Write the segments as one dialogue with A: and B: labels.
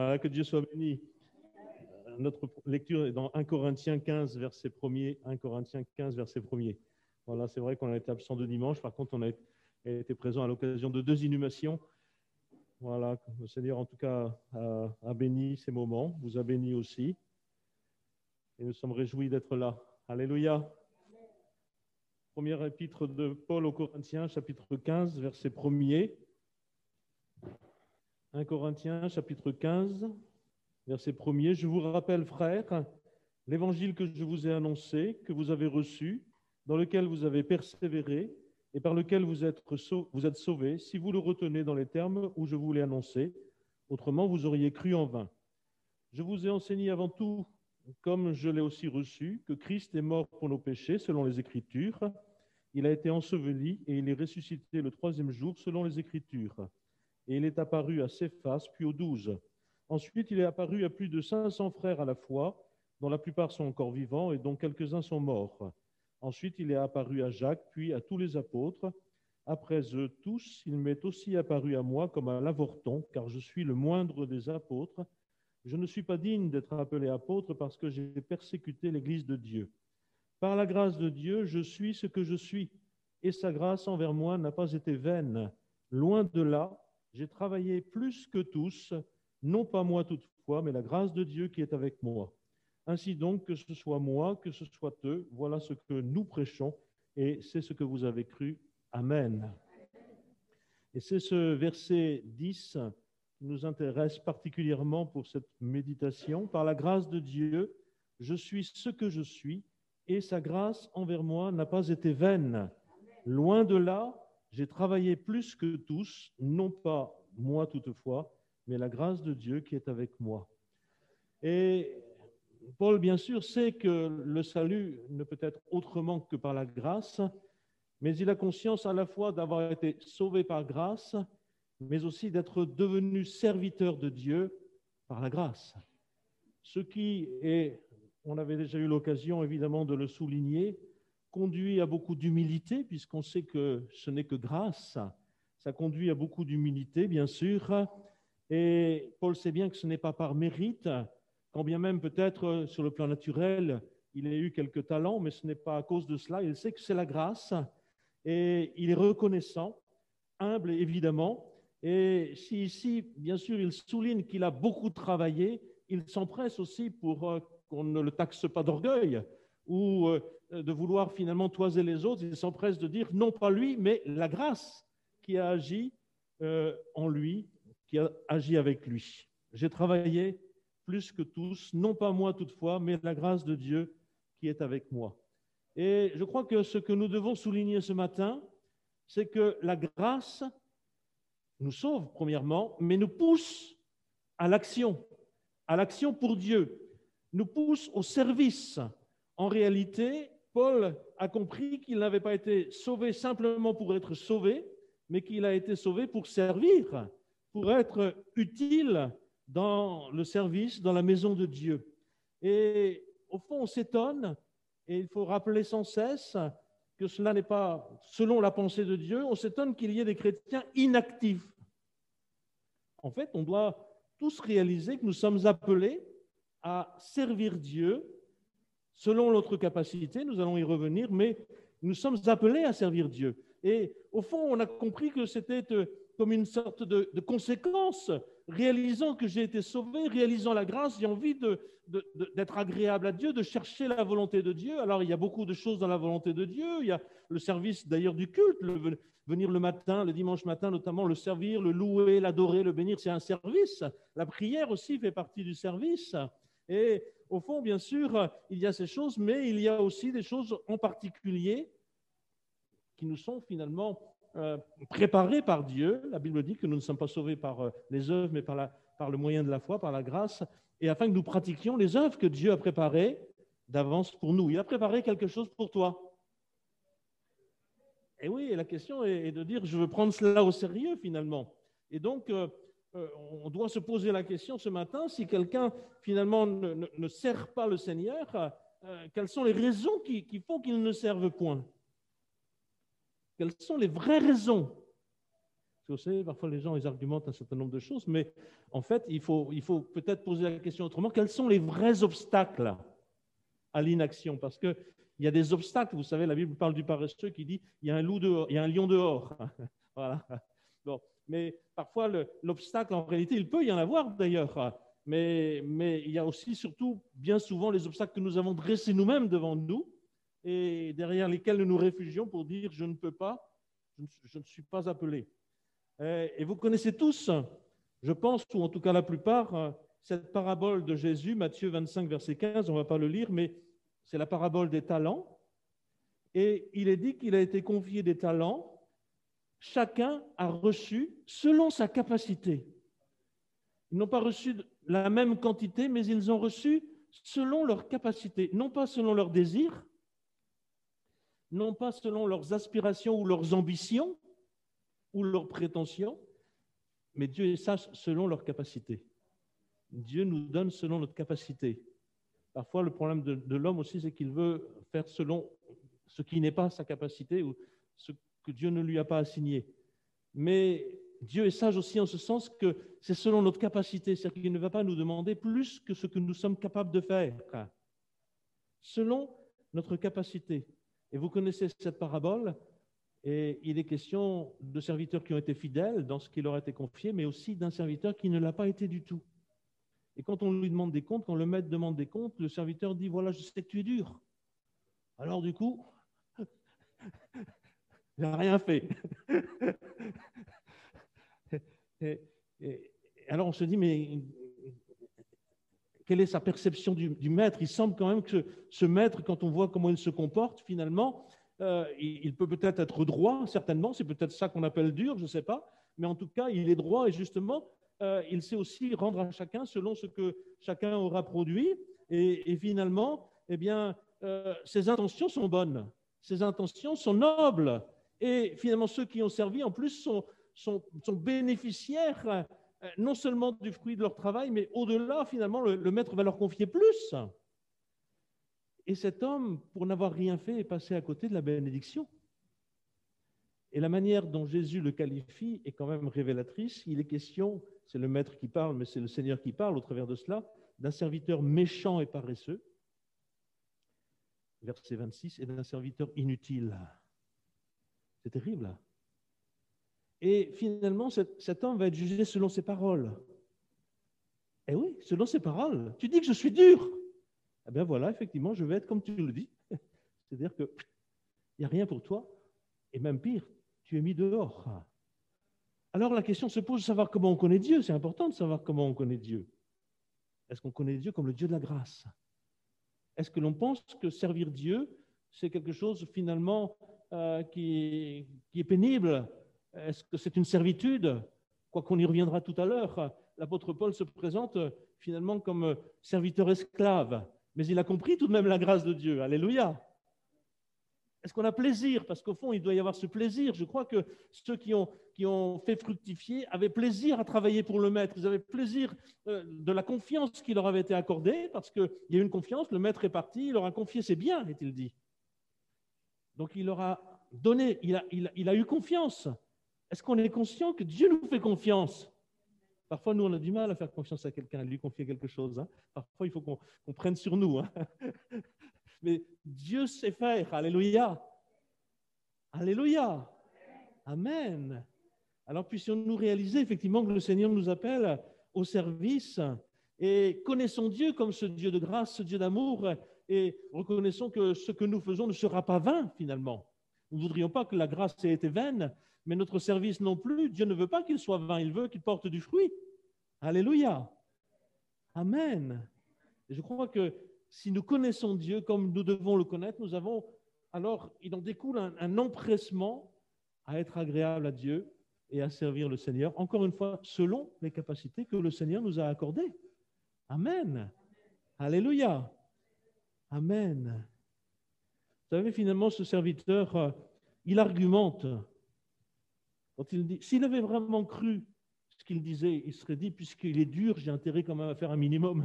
A: Que Dieu soit béni. Notre lecture est dans 1 Corinthiens 15, verset 1er. 1 Corinthiens 15, verset 1er. Voilà, c'est vrai qu'on a été absent de dimanche. Par contre, on a été présent à l'occasion de 2 inhumations. Voilà, le Seigneur, en tout cas, a béni ces moments, vous a béni aussi. Et nous sommes réjouis d'être là. Alléluia. Première épître de Paul aux Corinthiens, chapitre 15, verset 1er. 1 Corinthiens, chapitre 15, verset 1er. Je vous rappelle, frères, l'évangile que je vous ai annoncé, que vous avez reçu, dans lequel vous avez persévéré et par lequel vous êtes sauvés, si vous le retenez dans les termes où je vous l'ai annoncé. Autrement, vous auriez cru en vain. Je vous ai enseigné avant tout, comme je l'ai aussi reçu, que Christ est mort pour nos péchés, selon les Écritures. Il a été enseveli et il est ressuscité le 3e jour, selon les Écritures. Et il est apparu à Céphas, puis aux 12. Ensuite, il est apparu à plus de 500 frères à la fois, dont la plupart sont encore vivants et dont quelques-uns sont morts. Ensuite, il est apparu à Jacques, puis à tous les apôtres. Après eux tous, il m'est aussi apparu à moi comme à l'avorton, car je suis le moindre des apôtres. Je ne suis pas digne d'être appelé apôtre parce que j'ai persécuté l'Église de Dieu. Par la grâce de Dieu, je suis ce que je suis, et sa grâce envers moi n'a pas été vaine. Loin de là, j'ai travaillé plus que tous, non pas moi toutefois, mais la grâce de Dieu qui est avec moi. Ainsi donc, que ce soit moi, que ce soit eux, voilà ce que nous prêchons, et c'est ce que vous avez cru. Amen. Et c'est ce verset 10 qui nous intéresse particulièrement pour cette méditation. Par la grâce de Dieu, je suis ce que je suis, et sa grâce envers moi n'a pas été vaine. Loin de là, j'ai travaillé plus que tous, non pas moi toutefois, mais la grâce de Dieu qui est avec moi. Et Paul, bien sûr, sait que le salut ne peut être autrement que par la grâce, mais il a conscience à la fois d'avoir été sauvé par grâce, mais aussi d'être devenu serviteur de Dieu par la grâce. Ce qui est, on avait déjà eu l'occasion évidemment de le souligner, conduit à beaucoup d'humilité, puisqu'on sait que ce n'est que grâce. Ça conduit à beaucoup d'humilité, bien sûr. Et Paul sait bien que ce n'est pas par mérite, quand bien même peut-être sur le plan naturel, il a eu quelques talents, mais ce n'est pas à cause de cela. Il sait que c'est la grâce et il est reconnaissant, humble évidemment. Et si ici, bien sûr, il souligne qu'il a beaucoup travaillé, il s'empresse aussi pour qu'on ne le taxe pas d'orgueil ou de vouloir finalement toiser les autres. Il s'empresse de dire non pas lui, mais la grâce qui a agi en lui, qui a agi avec lui. J'ai travaillé plus que tous, non pas moi toutefois, mais la grâce de Dieu qui est avec moi. Et je crois que ce que nous devons souligner ce matin, c'est que la grâce nous sauve premièrement, mais nous pousse à l'action pour Dieu, nous pousse au service. En réalité, Paul a compris qu'il n'avait pas été sauvé simplement pour être sauvé, mais qu'il a été sauvé pour servir, pour être utile dans le service, dans la maison de Dieu. Et au fond, on s'étonne, et il faut rappeler sans cesse que cela n'est pas selon la pensée de Dieu, on s'étonne qu'il y ait des chrétiens inactifs. En fait, on doit tous réaliser que nous sommes appelés à servir Dieu selon notre capacité, nous allons y revenir, mais nous sommes appelés à servir Dieu. Et au fond, on a compris que c'était comme une sorte de conséquence. Réalisant que j'ai été sauvé, réalisant la grâce, j'ai envie d'être agréable à Dieu, de chercher la volonté de Dieu. Alors, il y a beaucoup de choses dans la volonté de Dieu. Il y a le service d'ailleurs du culte, venir le matin, le dimanche matin notamment, le servir, le louer, l'adorer, le bénir, c'est un service. La prière aussi fait partie du service. Et au fond, bien sûr, il y a ces choses, mais il y a aussi des choses en particulier qui nous sont finalement préparées par Dieu. La Bible dit que nous ne sommes pas sauvés par les œuvres, mais par le moyen de la foi, par la grâce, et afin que nous pratiquions les œuvres que Dieu a préparées d'avance pour nous. Il a préparé quelque chose pour toi. Et oui, la question est de dire, je veux prendre cela au sérieux finalement. Et donc, on doit se poser la question ce matin, si quelqu'un finalement ne sert pas le Seigneur, quelles sont les raisons qui font qu'il ne serve point? Quelles sont les vraies raisons? que vous savez, parfois les gens ils argumentent un certain nombre de choses, mais en fait, il faut peut-être poser la question autrement. Quels sont les vrais obstacles à l'inaction? Parce qu'il y a des obstacles, vous savez, la Bible parle du paresseux qui dit il y a un loup dehors, il y a un lion dehors. Voilà. Bon. Mais parfois, l'obstacle, en réalité, il peut y en avoir d'ailleurs. Mais il y a aussi, surtout, bien souvent, les obstacles que nous avons dressés nous-mêmes devant nous et derrière lesquels nous nous réfugions pour dire je ne peux pas, je ne suis pas appelé. Et vous connaissez tous, je pense, ou en tout cas la plupart, cette parabole de Jésus, Matthieu 25, verset 15, on ne va pas le lire, mais c'est la parabole des talents. Et il est dit qu'il a été confié des talents. Chacun a reçu selon sa capacité. Ils n'ont pas reçu la même quantité, mais ils ont reçu selon leur capacité, non pas selon leurs désirs, non pas selon leurs aspirations ou leurs ambitions ou leurs prétentions, mais Dieu est sage selon leur capacité. Dieu nous donne selon notre capacité. Parfois, le problème de l'homme aussi, c'est qu'il veut faire selon ce qui n'est pas sa capacité ou ce que Dieu ne lui a pas assigné. Mais Dieu est sage aussi en ce sens que c'est selon notre capacité, c'est-à-dire qu'il ne va pas nous demander plus que ce que nous sommes capables de faire, selon notre capacité. Et vous connaissez cette parabole, et il est question de serviteurs qui ont été fidèles dans ce qui leur a été confié, mais aussi d'un serviteur qui ne l'a pas été du tout. Et quand on lui demande des comptes, quand le maître demande des comptes, le serviteur dit « Voilà, je sais que tu es dur. » Alors du coup, il n'a rien fait. et alors on se dit, mais quelle est sa perception du maître? Il semble quand même que ce maître, quand on voit comment il se comporte, finalement, il peut peut-être être droit, certainement, c'est peut-être ça qu'on appelle dur, je ne sais pas, mais en tout cas, il est droit et justement, il sait aussi rendre à chacun selon ce que chacun aura produit. Et finalement, eh bien, ses intentions sont bonnes, ses intentions sont nobles. Et finalement, ceux qui ont servi, en plus, sont bénéficiaires non seulement du fruit de leur travail, mais au-delà, finalement, le maître va leur confier plus. Et cet homme, pour n'avoir rien fait, est passé à côté de la bénédiction. Et la manière dont Jésus le qualifie est quand même révélatrice. Il est question, c'est le maître qui parle, mais c'est le Seigneur qui parle au travers de cela, d'un serviteur méchant et paresseux, verset 26, et d'un serviteur inutile. C'est terrible. Et finalement, cet homme va être jugé selon ses paroles. Eh oui, selon ses paroles. Tu dis que je suis dur. Eh bien voilà, effectivement, je vais être comme tu le dis. C'est-à-dire qu'il n'y a rien pour toi. Et même pire, tu es mis dehors. Alors la question se pose de savoir comment on connaît Dieu. C'est important de savoir comment on connaît Dieu. Est-ce qu'on connaît Dieu comme le Dieu de la grâce? Est-ce que l'on pense que servir Dieu, c'est quelque chose finalement qui est pénible? Est-ce que c'est une servitude? Quoi qu'on y reviendra tout à l'heure, l'apôtre Paul se présente finalement comme serviteur esclave. Mais il a compris tout de même la grâce de Dieu. Alléluia. Est-ce qu'on a plaisir? Parce qu'au fond, il doit y avoir ce plaisir. Je crois que ceux qui ont fait fructifier avaient plaisir à travailler pour le maître. Ils avaient plaisir de la confiance qui leur avait été accordée, parce qu'il y a eu une confiance, le maître est parti, il leur a confié ses biens, est-il dit. Donc il leur a donné, il a eu confiance. Est-ce qu'on est conscient que Dieu nous fait confiance? Parfois, nous, on a du mal à faire confiance à quelqu'un, à lui confier quelque chose. Hein. Parfois, il faut qu'on prenne sur nous. Hein. Mais Dieu sait faire. Alléluia. Alléluia. Amen. Alors, puissions-nous réaliser effectivement que le Seigneur nous appelle au service et connaissons Dieu comme ce Dieu de grâce, ce Dieu d'amour et reconnaissons que ce que nous faisons ne sera pas vain finalement. Nous ne voudrions pas que la grâce ait été vaine, mais notre service non plus. Dieu ne veut pas qu'il soit vain, il veut qu'il porte du fruit. Alléluia. Amen. Et je crois que si nous connaissons Dieu comme nous devons le connaître, nous avons, alors il en découle un empressement à être agréable à Dieu et à servir le Seigneur, encore une fois, selon les capacités que le Seigneur nous a accordées. Amen. Alléluia. Amen. Vous savez, finalement, ce serviteur, il argumente. Quand il dit, s'il avait vraiment cru ce qu'il disait, il serait dit, puisqu'il est dur, j'ai intérêt quand même à faire un minimum.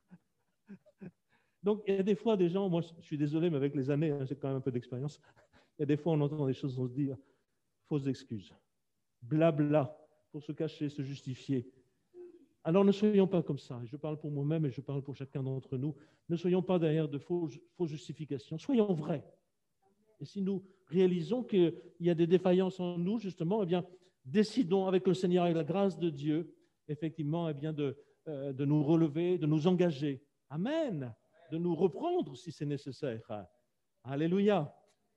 A: Donc, il y a des fois des gens, moi je suis désolé, mais avec les années, j'ai quand même un peu d'expérience, il y a des fois on entend des choses, on se dit, fausses excuses. blabla, pour se cacher, se justifier. Alors ne soyons pas comme ça. Je parle pour moi-même et je parle pour chacun d'entre nous. Ne soyons pas derrière de fausses justifications. Soyons vrais. Et si nous réalisons qu'il y a des défaillances en nous, justement, eh bien, décidons avec le Seigneur et la grâce de Dieu, effectivement, eh bien, de nous relever, de nous engager. Amen. De nous reprendre si c'est nécessaire. Alléluia.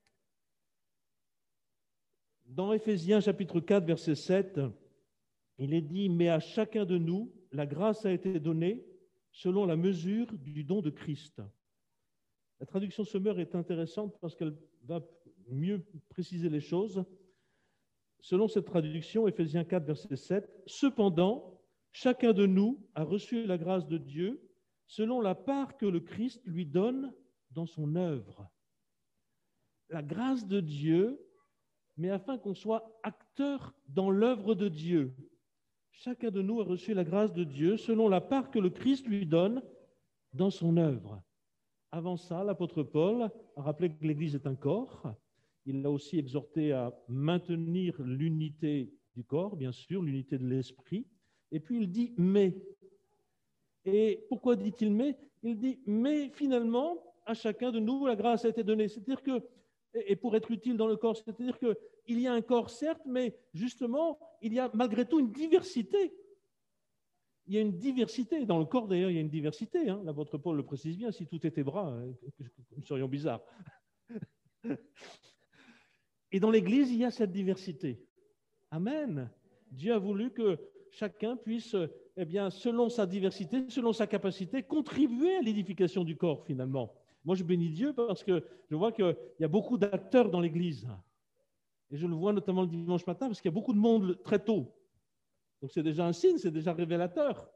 A: Dans Éphésiens chapitre 4, verset 7, il est dit « Mais à chacun de nous, la grâce a été donnée selon la mesure du don de Christ. » La traduction Semeur est intéressante parce qu'elle va mieux préciser les choses. Selon cette traduction, Éphésiens 4, verset 7, « Cependant, chacun de nous a reçu la grâce de Dieu selon la part que le Christ lui donne dans son œuvre. » La grâce de Dieu, mais afin qu'on soit acteur dans l'œuvre de Dieu. Chacun de nous a reçu la grâce de Dieu selon la part que le Christ lui donne dans son œuvre. Avant ça, l'apôtre Paul a rappelé que l'Église est un corps. Il l'a aussi exhorté à maintenir l'unité du corps, bien sûr, l'unité de l'esprit. Et puis il dit « mais ». Et pourquoi dit-il « mais » ? Il dit « mais finalement, à chacun de nous, la grâce a été donnée ». C'est-à-dire que, et pour être utile dans le corps, c'est-à-dire qu'il y a un corps, certes, mais justement, il y a malgré tout une diversité. Il y a une diversité. Dans le corps, d'ailleurs, il y a une diversité. Hein. L'apôtre Paul le précise bien, si tout était bras, nous serions bizarres. Et dans l'Église, il y a cette diversité. Amen. Dieu a voulu que chacun puisse, eh bien, selon sa diversité, selon sa capacité, contribuer à l'édification du corps, finalement. Moi, je bénis Dieu parce que je vois qu'il y a beaucoup d'acteurs dans l'Église. Et je le vois notamment le dimanche matin parce qu'il y a beaucoup de monde très tôt. Donc, c'est déjà un signe, c'est déjà révélateur.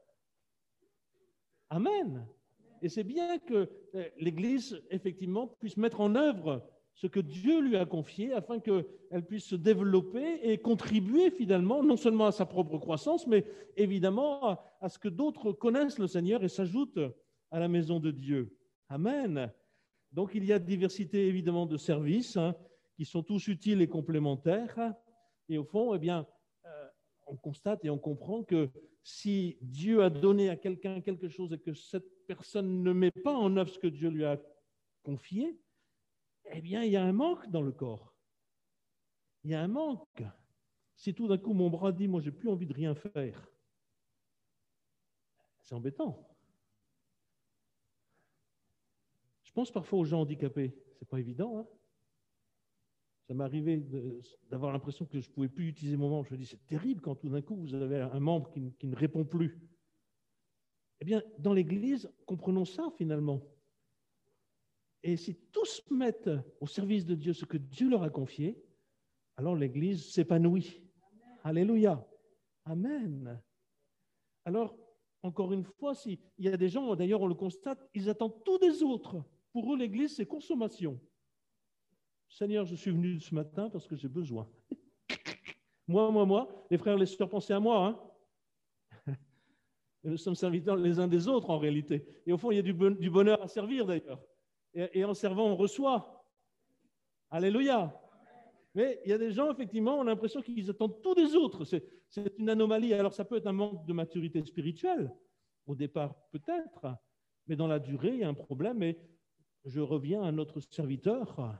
A: Amen. Et c'est bien que l'Église, effectivement, puisse mettre en œuvre ce que Dieu lui a confié afin qu'elle puisse se développer et contribuer finalement, non seulement à sa propre croissance, mais évidemment à ce que d'autres connaissent le Seigneur et s'ajoutent à la maison de Dieu. Amen. Donc, il y a diversité évidemment de services qui sont tous utiles et complémentaires. Et au fond, eh bien, on constate et on comprend que si Dieu a donné à quelqu'un quelque chose et que cette personne ne met pas en œuvre ce que Dieu lui a confié, eh bien, il y a un manque dans le corps. Il y a un manque. Si tout d'un coup, mon bras dit « moi, j'ai plus envie de rien faire », c'est embêtant. Je pense parfois aux gens handicapés. C'est pas évident, hein? Ça m'est arrivé d'avoir l'impression que je ne pouvais plus utiliser mon membre. Je me dis, c'est terrible quand tout d'un coup, vous avez un membre qui ne répond plus. Eh bien, dans l'Église, comprenons ça finalement. Et si tous mettent au service de Dieu ce que Dieu leur a confié, alors l'Église s'épanouit. Alléluia. Amen. Alors, encore une fois, s'il y a des gens, d'ailleurs on le constate, ils attendent tout des autres. Pour eux, l'Église, c'est consommation. Seigneur, je suis venu ce matin parce que j'ai besoin. Moi. Les frères, les sœurs, pensez à moi. Hein. Nous sommes serviteurs les uns des autres en réalité. Et au fond, il y a du bonheur à servir d'ailleurs. Et en servant, on reçoit. Alléluia. Mais il y a des gens, effectivement, on a l'impression qu'ils attendent tout des autres. C'est une anomalie. Alors, ça peut être un manque de maturité spirituelle. Au départ, peut-être. Mais dans la durée, il y a un problème. Et je reviens à notre serviteur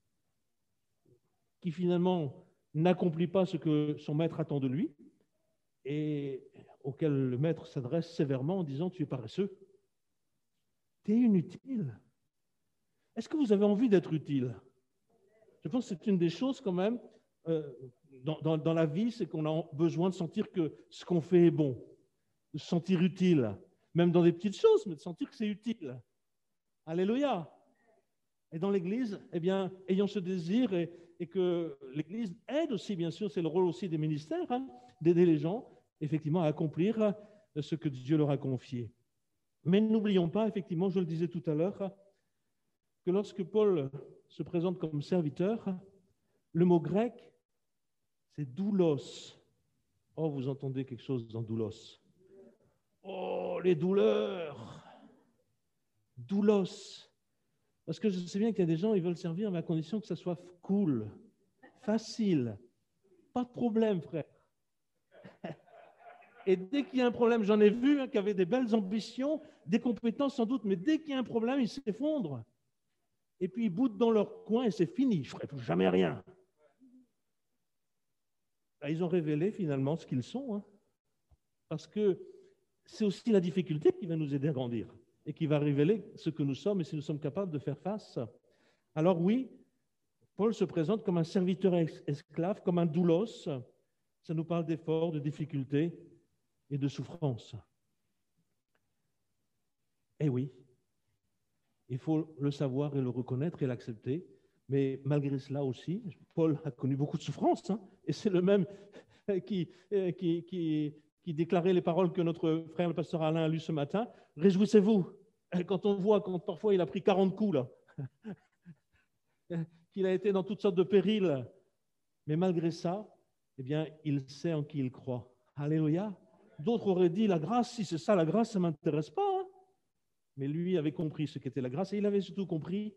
A: qui finalement n'accomplit pas ce que son maître attend de lui et auquel le maître s'adresse sévèrement en disant « tu es paresseux, tu es inutile ». Est-ce que vous avez envie d'être utile? Je pense que c'est une des choses quand même dans la vie, c'est qu'on a besoin de sentir que ce qu'on fait est bon, de se sentir utile, même dans des petites choses, mais de sentir que c'est utile. Alléluia. Et dans l'Église, eh bien, ayons ce désir et que l'Église aide aussi, bien sûr, c'est le rôle aussi des ministères, d'aider les gens, effectivement, à accomplir ce que Dieu leur a confié. Mais n'oublions pas, effectivement, je le disais tout à l'heure, que lorsque Paul se présente comme serviteur, le mot grec, c'est doulos. Oh, vous entendez quelque chose dans doulos. Oh, les douleurs. Doulos. Parce que je sais bien qu'il y a des gens, ils veulent servir, mais à condition que ça soit cool, facile. Pas de problème, frère. Et dès qu'il y a un problème, j'en ai vu qui avaient des belles ambitions, des compétences sans doute, mais dès qu'il y a un problème, ils s'effondrent. Et puis ils boutent dans leur coin et c'est fini, je ne ferai plus jamais rien. Ils ont révélé finalement ce qu'ils sont, hein, parce que c'est aussi la difficulté qui va nous aider à grandir et qui va révéler ce que nous sommes et si nous sommes capables de faire face. Alors oui, Paul se présente comme un serviteur esclave, comme un doulos. Ça nous parle d'efforts, de difficultés et de souffrances. Eh oui, il faut le savoir et le reconnaître et l'accepter. Mais malgré cela aussi, Paul a connu beaucoup de souffrances, hein, et c'est le même qui déclarait les paroles que notre frère le pasteur Alain a lues ce matin. Réjouissez-vous, quand on voit, quand parfois il a pris 40 coups, là, qu'il a été dans toutes sortes de périls, mais malgré ça, eh bien, il sait en qui il croit. Alléluia. D'autres auraient dit, la grâce, si c'est ça, la grâce, ça ne m'intéresse pas. Hein. Mais lui avait compris ce qu'était la grâce et il avait surtout compris.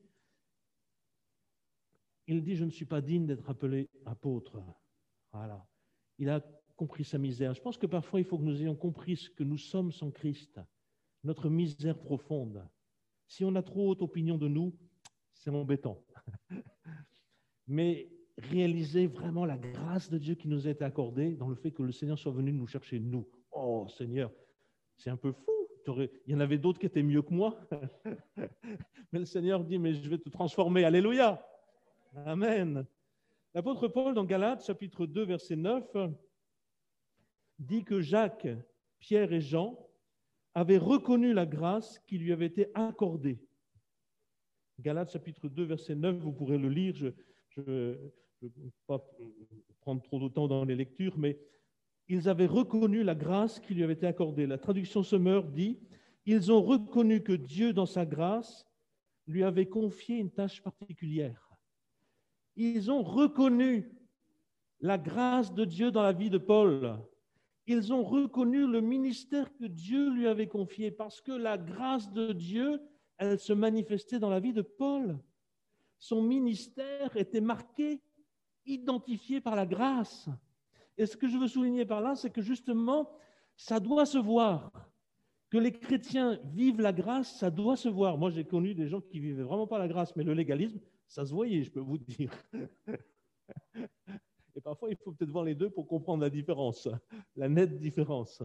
A: Il dit, je ne suis pas digne d'être appelé apôtre. Voilà. Il a compris sa misère. Je pense que parfois, il faut que nous ayons compris ce que nous sommes sans Christ, notre misère profonde. Si on a trop haute opinion de nous, c'est embêtant. Mais réaliser vraiment la grâce de Dieu qui nous a été accordée dans le fait que le Seigneur soit venu nous chercher, nous. Oh Seigneur, c'est un peu fou. Il y en avait d'autres qui étaient mieux que moi. Mais le Seigneur dit, mais je vais te transformer. Alléluia. Amen. L'apôtre Paul, dans Galates, chapitre 2, verset 9, dit que Jacques, Pierre et Jean avaient reconnu la grâce qui lui avait été accordée. Galates, chapitre 2, verset 9, vous pourrez le lire. Je ne vais pas prendre trop de temps dans les lectures, mais ils avaient reconnu la grâce qui lui avait été accordée. La traduction Sommer dit « Ils ont reconnu que Dieu, dans sa grâce, lui avait confié une tâche particulière. » Ils ont reconnu la grâce de Dieu dans la vie de Paul. Ils ont reconnu le ministère que Dieu lui avait confié parce que la grâce de Dieu, elle se manifestait dans la vie de Paul. Son ministère était marqué, identifié par la grâce. Et ce que je veux souligner par là, c'est que justement, ça doit se voir. Que les chrétiens vivent la grâce, ça doit se voir. Moi, j'ai connu des gens qui ne vivaient vraiment pas la grâce, mais le légalisme, ça se voyait, je peux vous dire. Et parfois, il faut peut-être voir les deux pour comprendre la différence, la nette différence.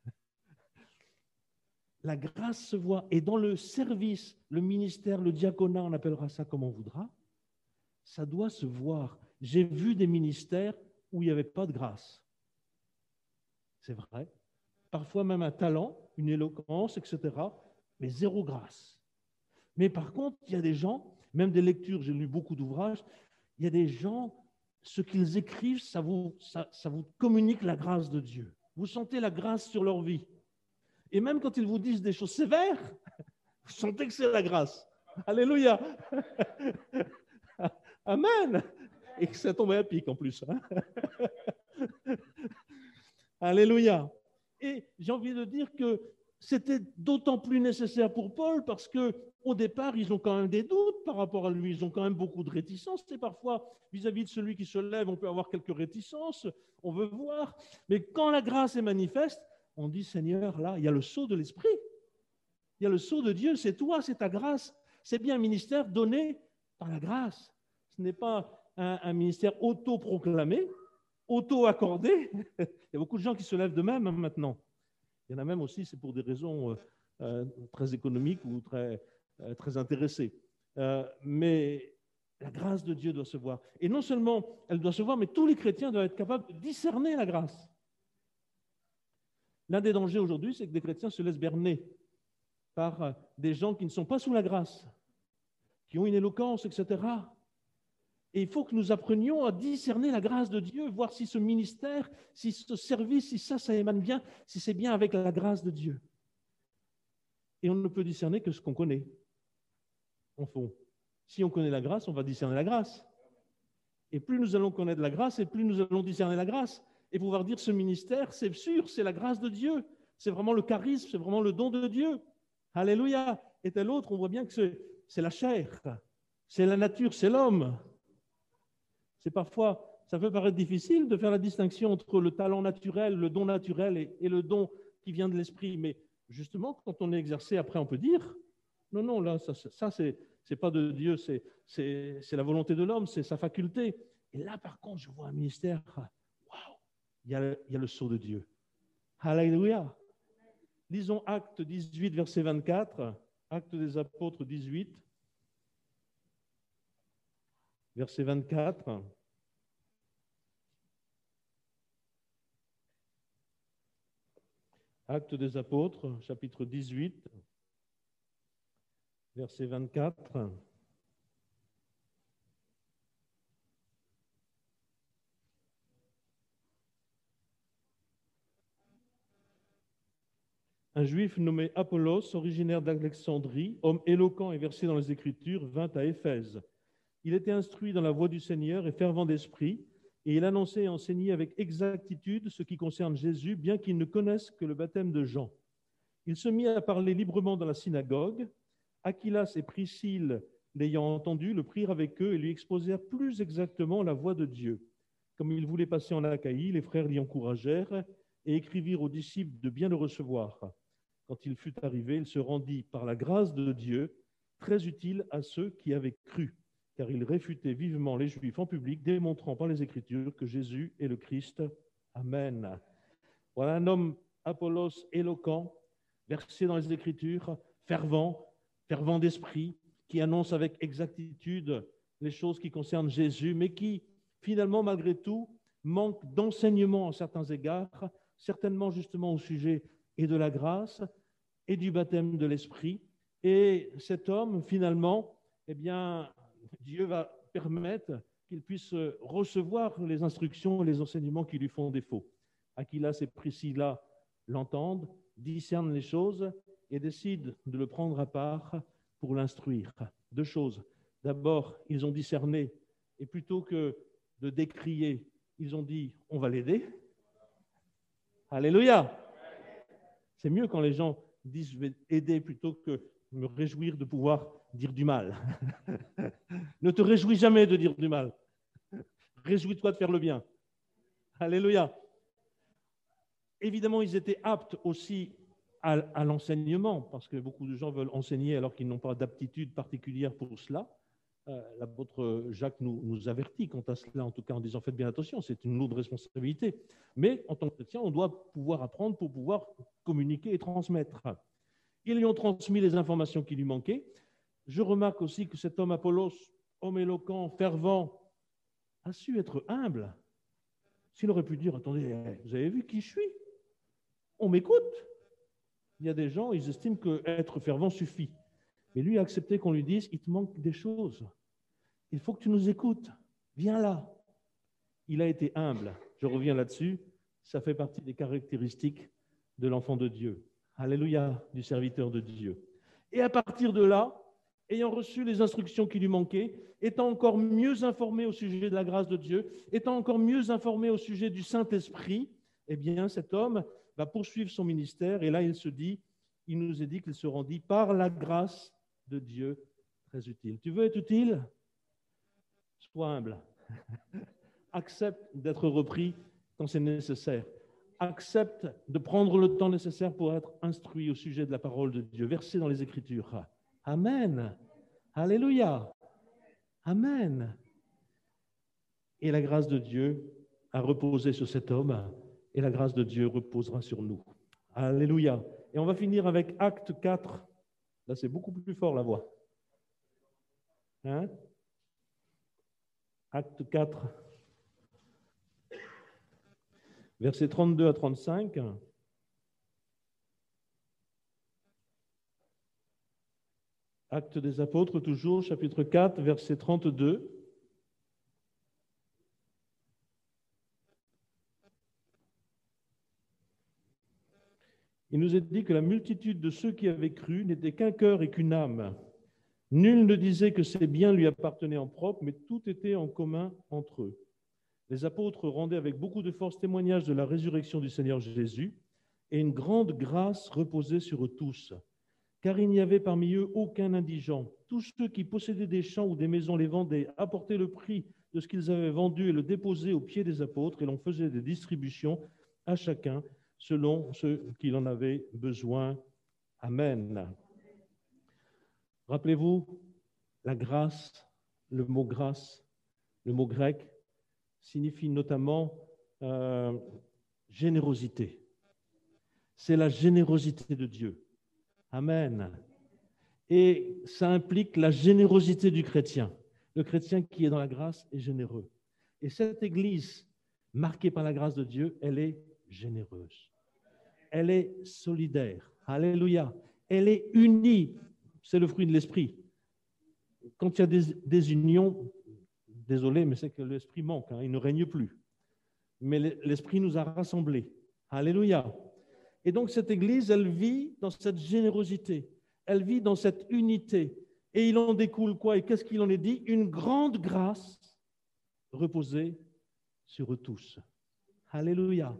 A: La grâce se voit. Et dans le service, le ministère, le diaconat, on appellera ça comme on voudra, ça doit se voir. J'ai vu des ministères où il n'y avait pas de grâce. C'est vrai. Parfois même un talent, une éloquence, etc., mais zéro grâce. Mais par contre, il y a des gens, même des lectures, j'ai lu beaucoup d'ouvrages, il y a des gens, ce qu'ils écrivent, ça vous communique la grâce de Dieu. Vous sentez la grâce sur leur vie. Et même quand ils vous disent des choses sévères, vous sentez que c'est la grâce. Alléluia. Amen. Et que ça tombe à pic en plus. Hein. Alléluia. Et j'ai envie de dire que c'était d'autant plus nécessaire pour Paul parce qu'au départ, ils ont quand même des doutes par rapport à lui. Ils ont quand même beaucoup de réticences. Et parfois, vis-à-vis de celui qui se lève, on peut avoir quelques réticences. On veut voir. Mais quand la grâce est manifeste, on dit, Seigneur, là, il y a le sceau de l'Esprit. Il y a le sceau de Dieu. C'est toi, c'est ta grâce. C'est bien un ministère donné par la grâce. Ce n'est pas un ministère autoproclamé, auto-accordé. Il y a beaucoup de gens qui se lèvent de même maintenant. Il y en a même aussi, c'est pour des raisons très économiques ou très intéressées. Mais la grâce de Dieu doit se voir. Et non seulement elle doit se voir, mais tous les chrétiens doivent être capables de discerner la grâce. L'un des dangers aujourd'hui, c'est que des chrétiens se laissent berner par des gens qui ne sont pas sous la grâce, qui ont une éloquence, etc. Et il faut que nous apprenions à discerner la grâce de Dieu, voir si ce ministère, si ce service, si ça émane bien, si c'est bien avec la grâce de Dieu. Et on ne peut discerner que ce qu'on connaît. En fond, si on connaît la grâce, on va discerner la grâce. Et plus nous allons connaître la grâce, et plus nous allons discerner la grâce. Et pouvoir dire ce ministère, c'est sûr, c'est la grâce de Dieu. C'est vraiment le charisme, c'est vraiment le don de Dieu. Alléluia. Et tel autre, on voit bien que c'est la chair, c'est la nature, c'est l'homme. C'est parfois ça peut paraître difficile de faire la distinction entre le talent naturel, le don naturel et le don qui vient de l'esprit. Mais justement, quand on est exercé, après, on peut dire, non, non, là, ça c'est pas de Dieu, c'est la volonté de l'homme, c'est sa faculté. Et là, par contre, je vois un ministère, waouh, il y a le sceau de Dieu. Alléluia. Lisons Actes 18, verset 24, Actes des Apôtres 18, verset 24. Actes des Apôtres, chapitre 18, verset 24. Un juif nommé Apollos, originaire d'Alexandrie, homme éloquent et versé dans les Écritures, vint à Éphèse. Il était instruit dans la voie du Seigneur et fervent d'esprit, et il annonçait et enseignait avec exactitude ce qui concerne Jésus, bien qu'il ne connaisse que le baptême de Jean. Il se mit à parler librement dans la synagogue. Aquilas et Priscille, l'ayant entendu, le prirent avec eux et lui exposèrent plus exactement la voie de Dieu. Comme il voulait passer en Achaïe, les frères l'y encouragèrent et écrivirent aux disciples de bien le recevoir. Quand il fut arrivé, il se rendit par la grâce de Dieu très utile à ceux qui avaient cru, car il réfutait vivement les Juifs en public, démontrant par les Écritures que Jésus est le Christ. Amen. Voilà un homme, Apollos, éloquent, versé dans les Écritures, fervent d'esprit, qui annonce avec exactitude les choses qui concernent Jésus, mais qui, finalement, malgré tout, manque d'enseignement à certains égards, certainement justement au sujet et de la grâce et du baptême de l'Esprit. Et cet homme, finalement, eh bien, Dieu va permettre qu'il puisse recevoir les instructions et les enseignements qui lui font défaut. Aquilas et Priscilla l'entendent, discernent les choses et décident de le prendre à part pour l'instruire. Deux choses. D'abord, ils ont discerné et plutôt que de décrier, ils ont dit « on va l'aider ». Alléluia. C'est mieux quand les gens disent « je vais aider » plutôt que me réjouir de pouvoir dire du mal. Ne te réjouis jamais de dire du mal. Réjouis-toi de faire le bien. Alléluia. Évidemment, ils étaient aptes aussi à l'enseignement, parce que beaucoup de gens veulent enseigner alors qu'ils n'ont pas d'aptitude particulière pour cela. L'apôtre Jacques nous avertit quant à cela, en tout cas en disant « faites bien attention, c'est une lourde responsabilité ». Mais en tant que chrétien, on doit pouvoir apprendre pour pouvoir communiquer et transmettre. Ils lui ont transmis les informations qui lui manquaient. Je remarque aussi que cet homme Apollos, homme éloquent, fervent, a su être humble. S'il aurait pu dire « attendez, vous avez vu qui je suis? On m'écoute ». Il y a des gens, ils estiment qu'être fervent suffit. Mais lui a accepté qu'on lui dise « il te manque des choses. Il faut que tu nous écoutes. Viens là ». Il a été humble. Je reviens là-dessus. Ça fait partie des caractéristiques de l'enfant de Dieu. Alléluia, du serviteur de Dieu. Et à partir de là, ayant reçu les instructions qui lui manquaient, étant encore mieux informé au sujet de la grâce de Dieu, étant encore mieux informé au sujet du Saint-Esprit, eh bien, cet homme va poursuivre son ministère. Et là, il nous est dit qu'il se rendit par la grâce de Dieu très utile. Tu veux être utile? Sois humble. Accepte d'être repris quand c'est nécessaire. Accepte de prendre le temps nécessaire pour être instruit au sujet de la parole de Dieu, versé dans les Écritures. Amen. Alléluia. Amen. Et la grâce de Dieu a reposé sur cet homme, et la grâce de Dieu reposera sur nous. Alléluia. Et on va finir avec Acte 4. Là, c'est beaucoup plus fort la voix. Hein? Acte 4. Versets 32 à 35. Actes des Apôtres, toujours, chapitre 4, verset 32. Il nous est dit que la multitude de ceux qui avaient cru n'était qu'un cœur et qu'une âme. Nul ne disait que ses biens lui appartenaient en propre, mais tout était en commun entre eux. Les apôtres rendaient avec beaucoup de force témoignage de la résurrection du Seigneur Jésus, et une grande grâce reposait sur eux tous. Car il n'y avait parmi eux aucun indigent. Tous ceux qui possédaient des champs ou des maisons les vendaient, apportaient le prix de ce qu'ils avaient vendu et le déposaient aux pieds des apôtres, et l'on faisait des distributions à chacun selon ce qu'il en avait besoin. Amen. Rappelez-vous, la grâce, le mot grâce, le mot grec, signifie notamment générosité. C'est la générosité de Dieu. Amen. Et ça implique la générosité du chrétien. Le chrétien qui est dans la grâce est généreux. Et cette Église, marquée par la grâce de Dieu, elle est généreuse. Elle est solidaire. Alléluia. Elle est unie. C'est le fruit de l'esprit. Quand il y a des unions, désolé, mais c'est que l'esprit manque, il ne règne plus. Mais l'esprit nous a rassemblés. Alléluia. Et donc cette Église, elle vit dans cette générosité. Elle vit dans cette unité. Et il en découle quoi? Et qu'est-ce qu'il en est dit? Une grande grâce reposée sur eux tous. Alléluia.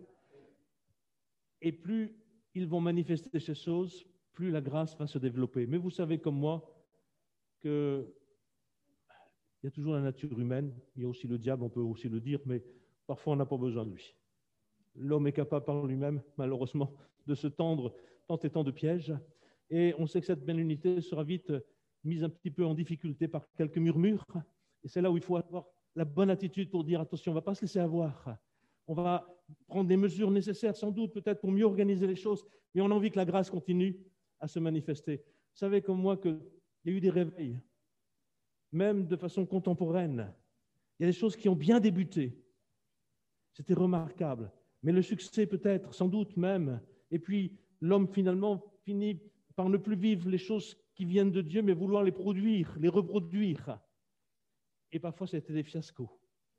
A: Et plus ils vont manifester ces choses, plus la grâce va se développer. Mais vous savez comme moi qu'il y a toujours la nature humaine, il y a aussi le diable, on peut aussi le dire, mais parfois on n'a pas besoin de lui. L'homme est capable par lui-même, malheureusement, de se tendre tant et tant de pièges. Et on sait que cette belle unité sera vite mise un petit peu en difficulté par quelques murmures. Et c'est là où il faut avoir la bonne attitude pour dire attention, on ne va pas se laisser avoir. On va prendre des mesures nécessaires, sans doute, peut-être pour mieux organiser les choses, mais on a envie que la grâce continue à se manifester. Vous savez comme moi qu'il y a eu des réveils, même de façon contemporaine. Il y a des choses qui ont bien débuté. C'était remarquable. Mais le succès peut-être, sans doute même. Et puis l'homme finalement finit par ne plus vivre les choses qui viennent de Dieu, mais vouloir les produire, les reproduire. Et parfois, c'était des fiascos.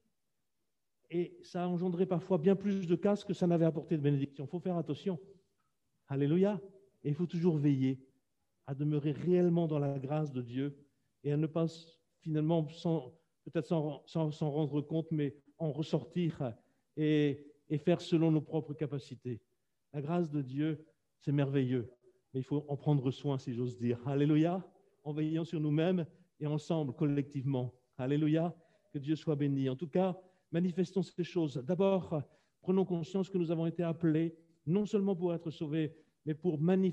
A: Et ça a engendré parfois bien plus de casse que ça n'avait apporté de bénédiction. Il faut faire attention. Alléluia. Et il faut toujours veiller à demeurer réellement dans la grâce de Dieu et à ne pas finalement, peut-être sans s'en rendre compte, mais en ressortir et faire selon nos propres capacités. La grâce de Dieu, c'est merveilleux, mais il faut en prendre soin, si j'ose dire. Alléluia, en veillant sur nous-mêmes et ensemble, collectivement. Alléluia, que Dieu soit béni. En tout cas, manifestons ces choses. D'abord, prenons conscience que nous avons été appelés, non seulement pour être sauvés, mais pour manifester